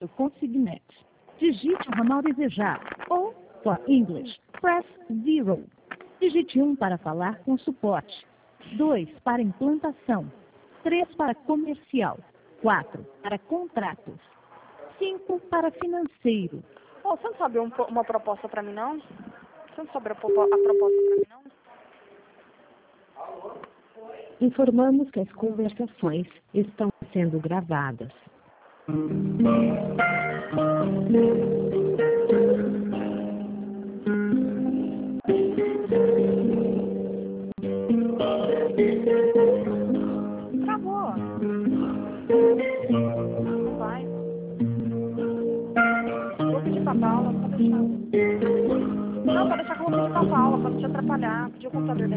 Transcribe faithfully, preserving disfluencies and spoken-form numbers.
o consignment. Digite o ramal desejado ou, for English, press zero. Digite um para falar com suporte, dois para implantação, três para comercial, quatro para contratos, cinco para financeiro. Ô, você não sabe um, uma proposta pra mim, não? Você não sabe a, propo- a proposta pra mim, não? Informamos que as conversações estão sendo gravadas. Travou. Não vai. Vou pedir pra Paula, pode deixar. Não, pode deixar que eu vou pedir pra Paula, pra não te atrapalhar. Pedir o computador